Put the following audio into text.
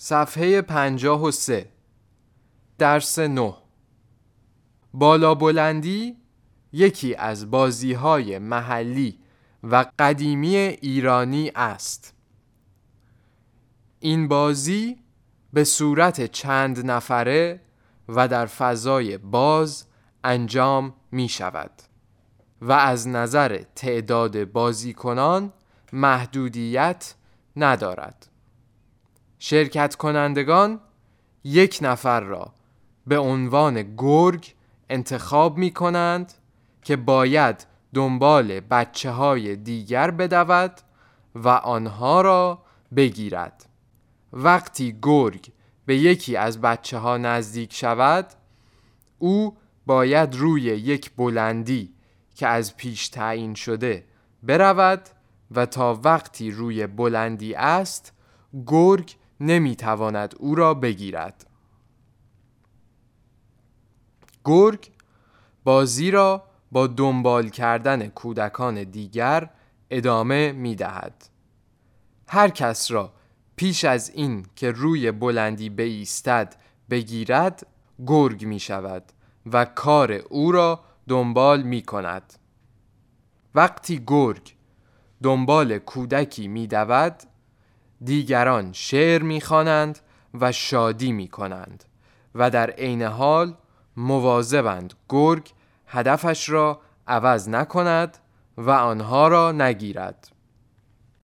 صفحه 53. درس 9. بالا بلندی یکی از بازی‌های محلی و قدیمی ایرانی است. این بازی به صورت چند نفره و در فضای باز انجام می شود و از نظر تعداد بازیکنان محدودیت ندارد. شرکت کنندگان یک نفر را به عنوان گرگ انتخاب می کنند که باید دنبال بچه‌های دیگر بدود و آنها را بگیرد. وقتی گرگ به یکی از بچه‌ها نزدیک شود، او باید روی یک بلندی که از پیش تعیین شده برود و تا وقتی روی بلندی است، گرگ نمیتواند او را بگیرد. گرگ بازی را با دنبال کردن کودکان دیگر ادامه میدهد. هر کس را پیش از این که روی بلندی بایستد بگیرد، گرگ می شود و کار او را دنبال می کند. وقتی گرگ دنبال کودکی می دود، دیگران شعر می خوانند و شادی می کنند و در عین حال مواظبند گرگ هدفش را عوض نکند و آنها را نگیرد.